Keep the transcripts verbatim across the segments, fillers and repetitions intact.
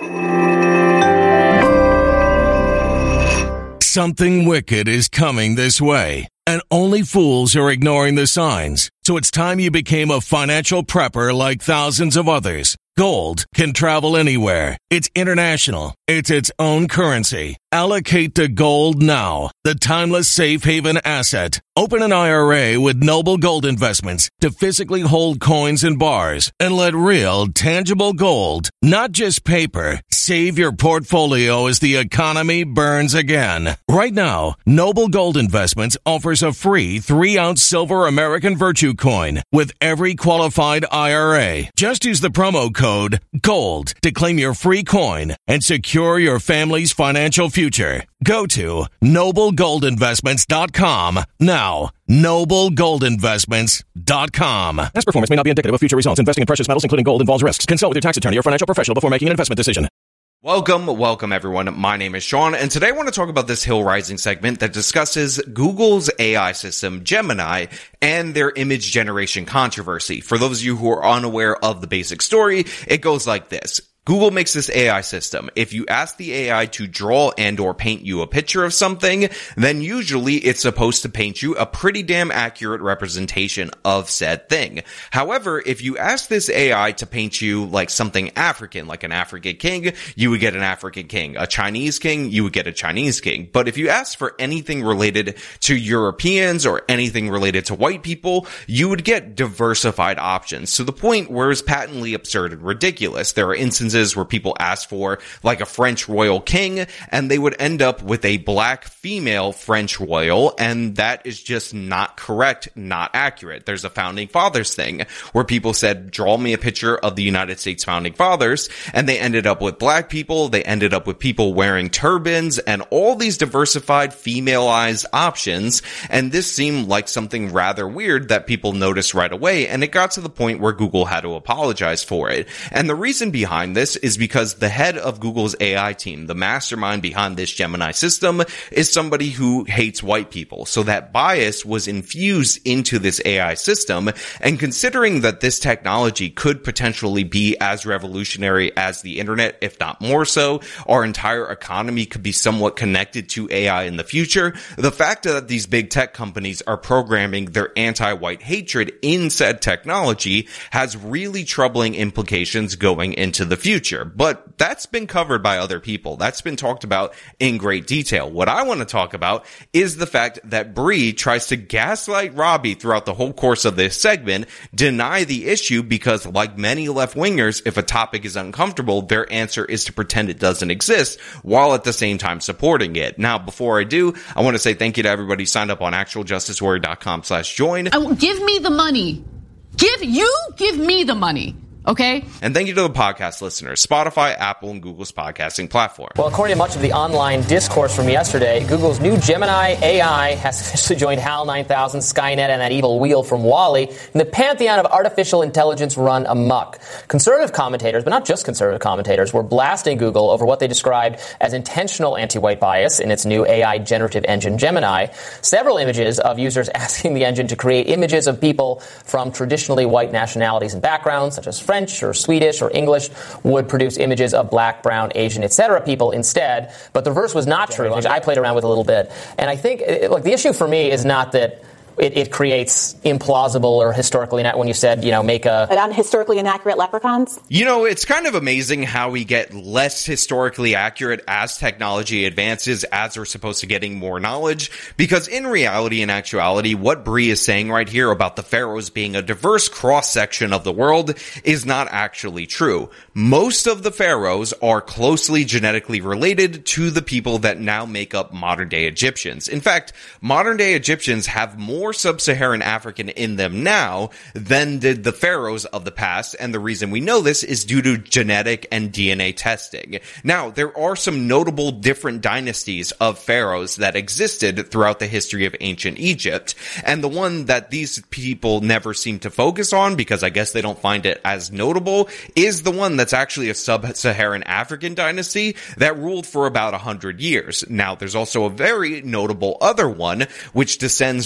Something wicked is coming this way, and only fools are ignoring the signs. So it's time you became a financial prepper like thousands of others. Gold can travel anywhere. It's international. It's its own currency. Allocate to gold now, the timeless safe haven asset. Open an I R A with Noble Gold Investments to physically hold coins and bars and let real, tangible gold, not just paper, save your portfolio as the economy burns again. Right now, Noble Gold Investments offers a free three-ounce silver American Virtue coin with every qualified I R A. Just use the promo code GOLD to claim your free coin and secure your family's financial future. Go to noble gold investments dot com now. noble gold investments dot com. Past performance may not be indicative of future results. Investing in precious metals, including gold, involves risks. Consult with your tax attorney or financial professional before making an investment decision. Welcome, welcome everyone. My name is Sean, and today I want to talk about this Hill Rising segment that discusses Google's A I system, Gemini, and their image generation controversy. For those of you who are unaware of the basic story, it goes like this. Google makes this A I system. If you ask the A I to draw and or paint you a picture of something, then usually it's supposed to paint you a pretty damn accurate representation of said thing. However, if you ask this A I to paint you like something African, like an African king, you would get an African king. A Chinese king, you would get a Chinese king. But if you ask for anything related to Europeans or anything related to white people, you would get diversified options to the point where it's patently absurd and ridiculous. There are instances where people ask for like a French royal king and they would end up with a black female French royal, and that is just not correct, not accurate. There's a founding fathers thing where people said, draw me a picture of the United States founding fathers, and they ended up with black people, they ended up with people wearing turbans and all these diversified femaleized options, and this seemed like something rather weird that people noticed right away, and it got to the point where Google had to apologize for it. And the reason behind this is because the head of Google's A I team, the mastermind behind this Gemini system, is somebody who hates white people. So that bias was infused into this A I system, and considering that this technology could potentially be as revolutionary as the internet, if not more so, our entire economy could be somewhat connected to A I in the future, the fact that these big tech companies are programming their anti-white hatred in said technology has really troubling implications going into the future. Future, but that's been covered by other people. That's been talked about in great detail. What I want to talk about is the fact that Bree tries to gaslight Robbie throughout the whole course of this segment, deny the issue because, like many left-wingers, if a topic is uncomfortable, their answer is to pretend it doesn't exist, while at the same time supporting it. Now, before I do, I want to say thank you to everybody who signed up on actual justice warrior dot com slash join. Oh, give me the money. Give, you give me the money. Okay. And thank you to the podcast listeners, Spotify, Apple, and Google's podcasting platform. Well, according to much of the online discourse from yesterday, Google's new Gemini A I has officially joined HAL nine thousand, Skynet, and that evil wheel from WALL-E in the pantheon of artificial intelligence run amok. Conservative commentators, but not just conservative commentators, were blasting Google over what they described as intentional anti-white bias in its new A I generative engine, Gemini. Several images of users asking the engine to create images of people from traditionally white nationalities and backgrounds, such as French or Swedish or English, would produce images of black, brown, Asian, et cetera people instead. But the reverse was not true. I played around with it a little bit. And I think, look, the issue for me is not that It, it creates implausible or historically inaccurate, when you said, you know, make a... on historically inaccurate leprechauns? You know, it's kind of amazing how we get less historically accurate as technology advances, as we're supposed to getting more knowledge, because in reality and actuality, what Bree is saying right here about the pharaohs being a diverse cross-section of the world is not actually true. Most of the pharaohs are closely genetically related to the people that now make up modern-day Egyptians. In fact, modern-day Egyptians have more sub-Saharan African in them now than did the pharaohs of the past, and the reason we know this is due to genetic and D N A testing. Now, there are some notable different dynasties of pharaohs that existed throughout the history of ancient Egypt, and the one that these people never seem to focus on, because I guess they don't find it as notable, is the one that's actually a sub-Saharan African dynasty that ruled for about a hundred years. Now, there's also a very notable other one, which descends from Alexander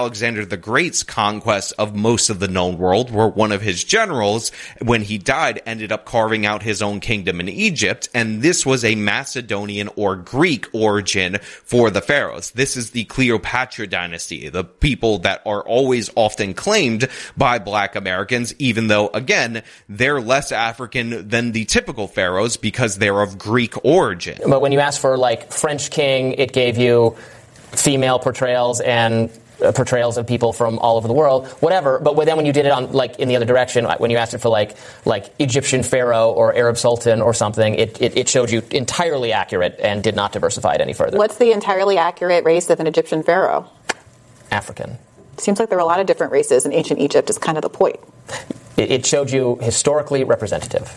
Alexander the Great's conquest of most of the known world, where one of his generals, when he died, ended up carving out his own kingdom in Egypt, and this was a Macedonian or Greek origin for the pharaohs. This is the Cleopatra dynasty, the people that are always often claimed by black Americans, even though, again, they're less African than the typical pharaohs because they're of Greek origin. But when you ask for, like, French king, it gave you female portrayals and uh, portrayals of people from all over the world, whatever. But then when you did it on, like, in the other direction, when you asked it for, like, like Egyptian pharaoh or Arab sultan or something, it, it, it showed you entirely accurate and did not diversify it any further. What's the entirely accurate race of an Egyptian pharaoh? African. Seems like there were a lot of different races in ancient Egypt is kind of the point. It, it showed you historically representative.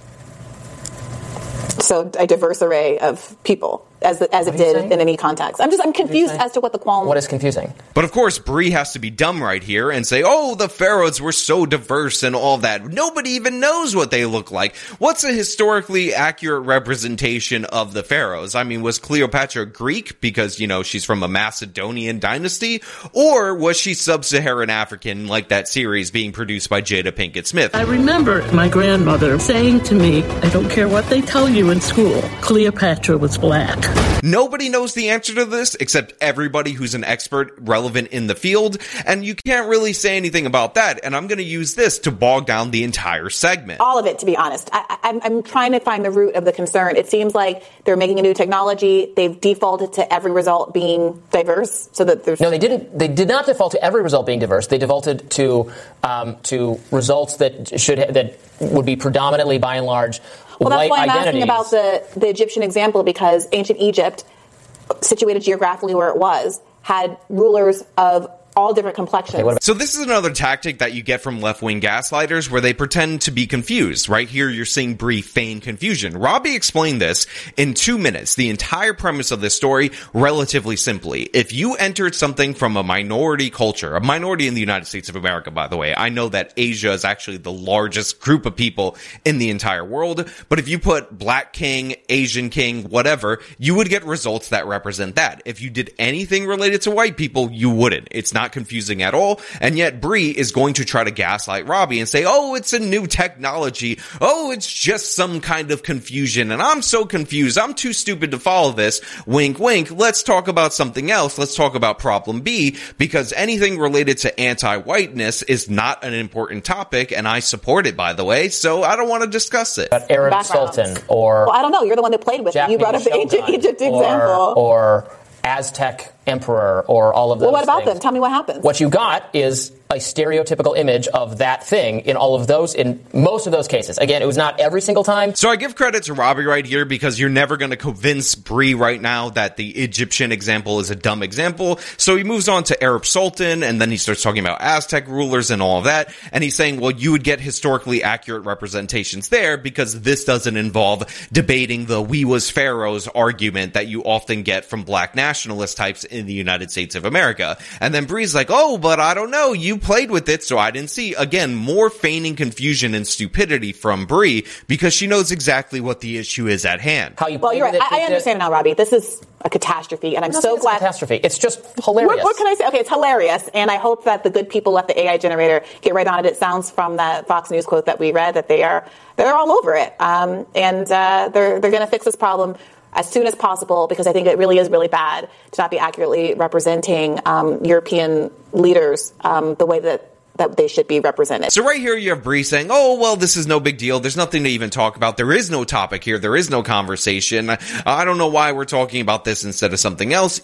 So a diverse array of people, as the, as it did saying? in any context. I'm just I'm confused as to what the qualm. What is confusing? But of course, Bree has to be dumb right here and say, "Oh, the pharaohs were so diverse and all that. Nobody even knows what they look like." What's a historically accurate representation of the pharaohs? I mean, was Cleopatra Greek because, you know, she's from a Macedonian dynasty, or was she sub-Saharan African, like that series being produced by Jada Pinkett Smith? I remember my grandmother saying to me, "I don't care what they tell you in school, Cleopatra was black." Nobody knows the answer to this except everybody who's an expert relevant in the field, and you can't really say anything about that, and I'm going to use this to bog down the entire segment. All of it, to be honest. I, I'm, I'm trying to find the root of the concern. It seems like they're making a new technology. They've defaulted to every result being diverse, so that there's... No, they didn't. They did not default to every result being diverse. They defaulted to um, to results that should that would be predominantly, by and large, Well, that's white why I'm identities. asking about the, the Egyptian example, because ancient Egypt, situated geographically where it was, had rulers of all different complexions. Okay, so this is another tactic that you get from left-wing gaslighters where they pretend to be confused. Right here, you're seeing Bree feign confusion. Robbie explained this in two minutes. The entire premise of this story, relatively simply. If you entered something from a minority culture, a minority in the United States of America, by the way, I know that Asia is actually the largest group of people in the entire world, but if you put Black King, Asian King, whatever, you would get results that represent that. If you did anything related to white people, you wouldn't. It's not confusing at all, and yet Bree is going to try to gaslight Robbie and say, "Oh, it's a new technology. Oh, it's just some kind of confusion, and I'm so confused. I'm too stupid to follow this. Wink, wink. Let's talk about something else. Let's talk about problem B, because anything related to anti-whiteness is not an important topic, and I support it, by the way, so I don't want to discuss it." But Arab Sultan, or... Well, I don't know. You're the one that played with Japanese it. You brought up the ancient Egypt or, example. Or Aztec emperor, or all of those Well, what about things. them? Tell me what happens. What you got is a stereotypical image of that thing in all of those, in most of those cases. Again, it was not every single time. So I give credit to Robbie right here, because you're never going to convince Bree right now that the Egyptian example is a dumb example. So he moves on to Arab Sultan, and then he starts talking about Aztec rulers and all of that. And he's saying, well, you would get historically accurate representations there because this doesn't involve debating the "we was pharaohs" argument that you often get from black nationalist types in the United States of America. And then Bree's like, "Oh, but I don't know. You played with it, so I didn't see." Again, more feigning confusion and stupidity from Bree, because she knows exactly what the issue is at hand. How you well, you're right. it, I, I understand now, Robbie. This is a catastrophe, and I'm so glad. It's a catastrophe. It's just hilarious. What, what can I say? Okay, it's hilarious, and I hope that the good people at the A I generator get right on it. It sounds from that Fox News quote that we read that they are they're all over it, um, and uh, they're they're going to fix this problem as soon as possible, because I think it really is really bad to not be accurately representing um, European leaders um, the way that that they should be represented. So right here you have Bree saying, "Oh, well, this is no big deal. There's nothing to even talk about. There is no topic here. There is no conversation. I don't know why we're talking about this instead of something else."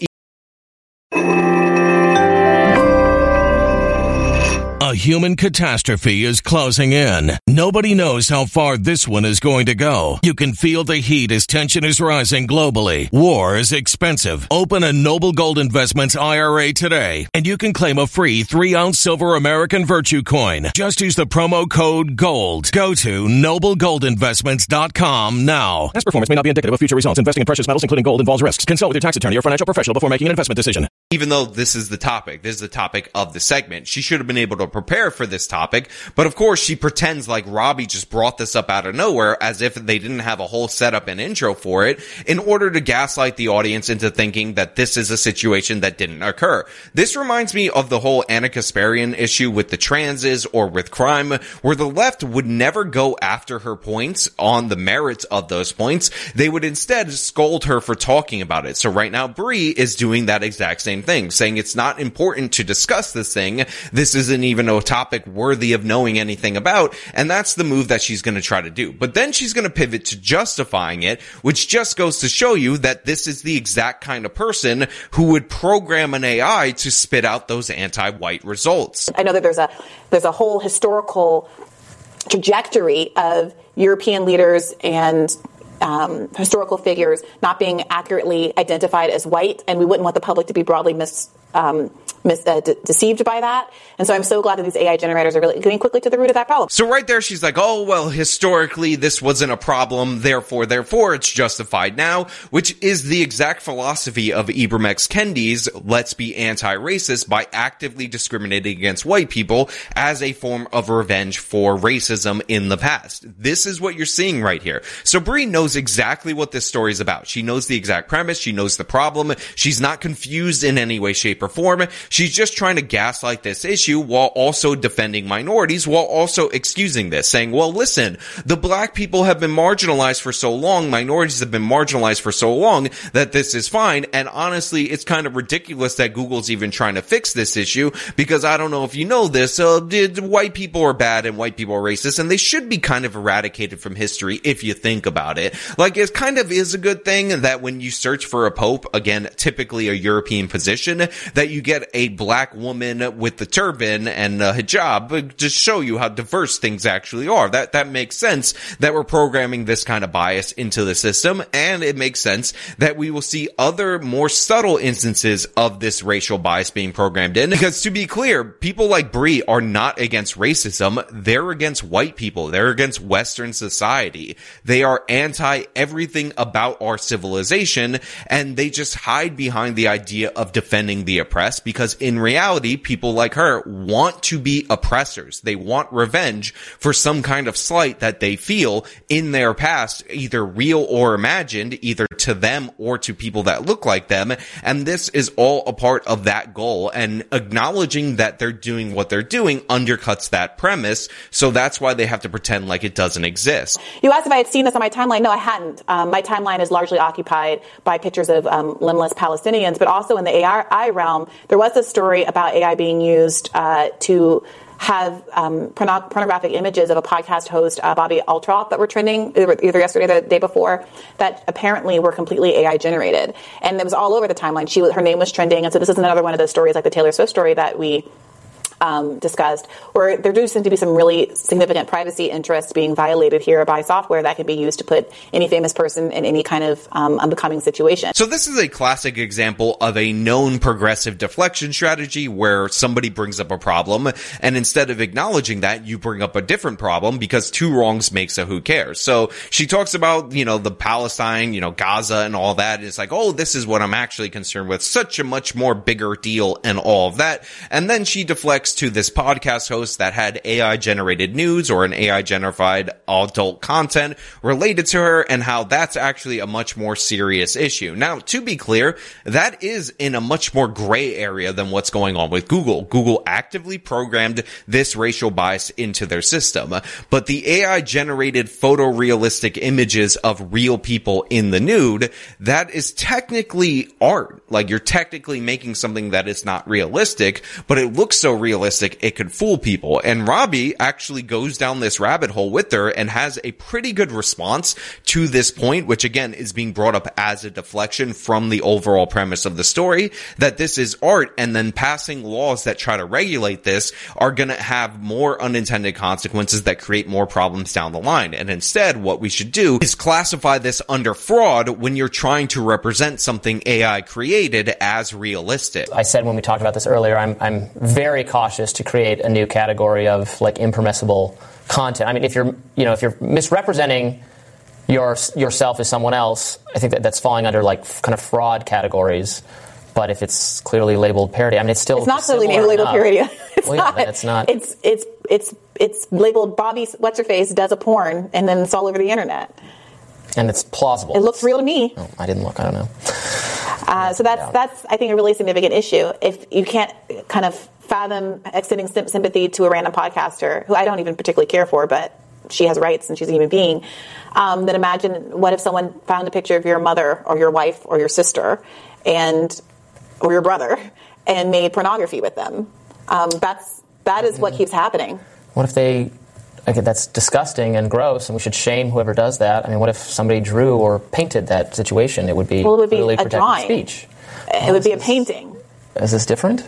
A human catastrophe is closing in. Nobody knows how far this one is going to go. You can feel the heat as tension is rising globally. War is expensive. Open a Noble Gold Investments I R A today, and you can claim a free three-ounce silver American Virtue coin. Just use the promo code GOLD. Go to noble gold investments dot com now. Past performance may not be indicative of future results. Investing in precious metals, including gold, involves risks. Consult with your tax attorney or financial professional before making an investment decision. Even though this is the topic, this is the topic of the segment. She should have been able to prepare for this topic, but of course she pretends like Robbie just brought this up out of nowhere as if they didn't have a whole setup and intro for it in order to gaslight the audience into thinking that this is a situation that didn't occur. This reminds me of the whole Ana Kasparian issue with the transes or with crime, where the left would never go after her points on the merits of those points. They would instead scold her for talking about it. So right now Bree is doing that exact same thing, saying it's not important to discuss this thing. This isn't even a topic worthy of knowing anything about. And that's the move that she's going to try to do. But then she's going to pivot to justifying it, which just goes to show you that this is the exact kind of person who would program an A I to spit out those anti-white results. I know that there's a, there's a whole historical trajectory of European leaders and Um, historical figures not being accurately identified as white, and we wouldn't want the public to be broadly mis, um, mis uh, de- deceived by that. And so I'm so glad that these A I generators are really getting quickly to the root of that problem. So right there, she's like, oh, well, historically, this wasn't a problem, therefore, therefore, it's justified now, which is the exact philosophy of Ibram X. Kendi's let's be anti-racist by actively discriminating against white people as a form of revenge for racism in the past. This is what you're seeing right here. So Bree knows exactly what this story is about. She knows the exact premise. She knows the problem. She's not confused in any way, shape, or form. She's just trying to gaslight this issue while also defending minorities, while also excusing this, saying, well, listen, the black people have been marginalized for so long, minorities have been marginalized for so long that this is fine. And honestly, it's kind of ridiculous that Google's even trying to fix this issue, because I don't know if you know this, uh, did, white people are bad and white people are racist, and they should be kind of eradicated from history if you think about it. Like, it kind of is a good thing that when you search for a pope, again, typically a European position, that you get a black woman with the turban and a hijab to show you how diverse things actually are. That, that makes sense that we're programming this kind of bias into the system, and it makes sense that we will see other more subtle instances of this racial bias being programmed in, because to be clear, people like Bree are not against racism. They're against white people. They're against Western society. They are anti everything about our civilization, and they just hide behind the idea of defending the oppressed, because in reality, people like her want to be oppressors. They want revenge for some kind of slight that they feel in their past, either real or imagined, either to them or to people that look like them. And this is all a part of that goal, and acknowledging that they're doing what they're doing undercuts that premise. So that's why they have to pretend like it doesn't exist. You asked if I had seen this on my timeline. No, I hadn't. Um, my timeline is largely occupied by pictures of um, limbless Palestinians, but also in the A I realm, there was a story about A I being used uh, to have um, porno- pornographic images of a podcast host, uh, Bobby Altroff, that were trending either yesterday or the day before, that apparently were completely A I generated. And it was all over the timeline. She was, her name was trending. And so this is another one of those stories like the Taylor Swift story that we Um, discussed, where there do seem to be some really significant privacy interests being violated here by software that can be used to put any famous person in any kind of um, unbecoming situation. So this is a classic example of a known progressive deflection strategy, where somebody brings up a problem, and instead of acknowledging that, you bring up a different problem, because two wrongs makes a who cares. So she talks about, you know, the Palestine, you know, Gaza and all that. It's like, oh, this is what I'm actually concerned with. Such a much more bigger deal and all of that. And then she deflects to this podcast host that had A I generated news or an A I generated adult content related to her, and how that's actually a much more serious issue. Now, to be clear, that is in a much more gray area than what's going on with Google. Google actively programmed this racial bias into their system, but the A I generated photorealistic images of real people in the nude, that is technically art. Like, you're technically making something that is not realistic, but it looks so realistic it could fool people. And Robbie actually goes down this rabbit hole with her and has a pretty good response to this point, which again is being brought up as a deflection from the overall premise of the story, that this is art, and then passing laws that try to regulate this are going to have more unintended consequences that create more problems down the line. And instead, what we should do is classify this under fraud when you're trying to represent something A I created as realistic. I said when we talked about this earlier, I'm, I'm very cautious to create a new category of like impermissible content. I mean, if you're, you know, if you're misrepresenting your yourself as someone else, I think that that's falling under like kind of fraud categories. But if it's clearly labeled parody, I mean, it's still it's not clearly labeled enough. parody. It's well, yeah, not. It's not. It's it's it's it's labeled Bobby what's her face does a porn, and then it's all over the internet. And it's plausible. It looks real to me. Oh, I didn't look. I don't know. Uh, so that's that's I think a really significant issue. If you can't kind of fathom extending sympathy to a random podcaster who I don't even particularly care for, but she has rights and she's a human being, um, then imagine what if someone found a picture of your mother or your wife or your sister and or your brother and made pornography with them. Um, that's that is what keeps happening. What if they? Okay, that's disgusting and gross, and we should shame whoever does that. I mean, what if somebody drew or painted that situation? It would be well, it would be really a protected drawing. Speech. It well, would be a is, painting. Is this different?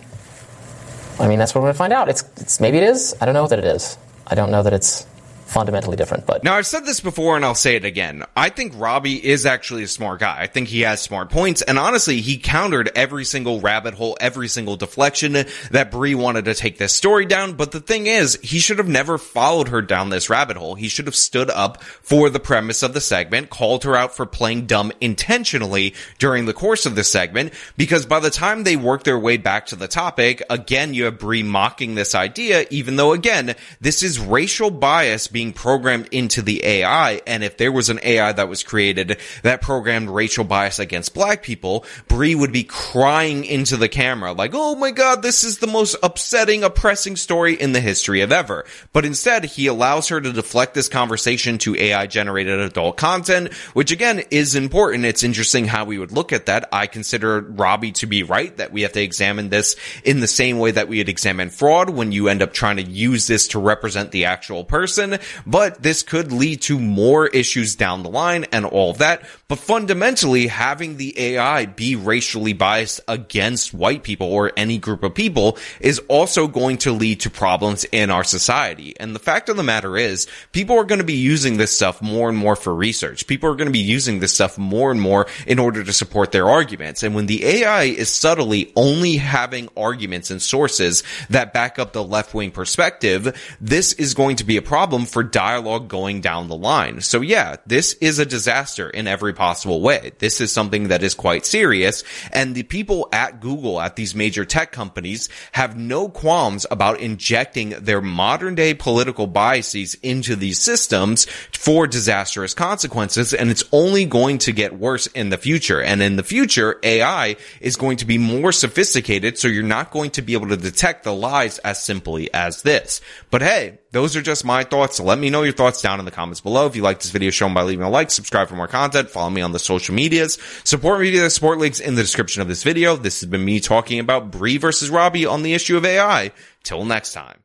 I mean, that's what we're going to find out. It's, it's maybe it is. I don't know that it is. I don't know that it's fundamentally different. But now, I've said this before and I'll say it again. I think Robbie is actually a smart guy. I think he has smart points, and honestly, he countered every single rabbit hole, every single deflection that Brie wanted to take this story down. But the thing is, he should have never followed her down this rabbit hole. He should have stood up for the premise of the segment, called her out for playing dumb intentionally during the course of the segment, because by the time they work their way back to the topic, again, you have Brie mocking this idea, even though, again, this is racial bias being programmed into the A I, and if there was an A I that was created that programmed racial bias against black people, Brie would be crying into the camera like, oh my god, this is the most upsetting, oppressing story in the history of ever. But instead, he allows her to deflect this conversation to A I-generated adult content, which again is important. It's interesting how we would look at that. I consider Robbie to be right, that we have to examine this in the same way that we would examine fraud when you end up trying to use this to represent the actual person. But this could lead to more issues down the line and all of that. But fundamentally, having the A I be racially biased against white people or any group of people is also going to lead to problems in our society. And the fact of the matter is, people are going to be using this stuff more and more for research. People are going to be using this stuff more and more in order to support their arguments. And when the A I is subtly only having arguments and sources that back up the left-wing perspective, this is going to be a problem for dialogue going down the line. So yeah, this is a disaster in every possible way. This is something that is quite serious, and the people at Google, at these major tech companies, have no qualms about injecting their modern day political biases into these systems for disastrous consequences, and it's only going to get worse in the future. And in the future, A I is going to be more sophisticated, so you're not going to be able to detect the lies as simply as this. But hey, those are just my thoughts. Let me know your thoughts down in the comments below. If you like this video, show them by leaving a like, subscribe for more content, follow me on the social medias, support me via the support links in the description of this video. This has been me talking about Brie versus Robbie on the issue of A I. Till next time.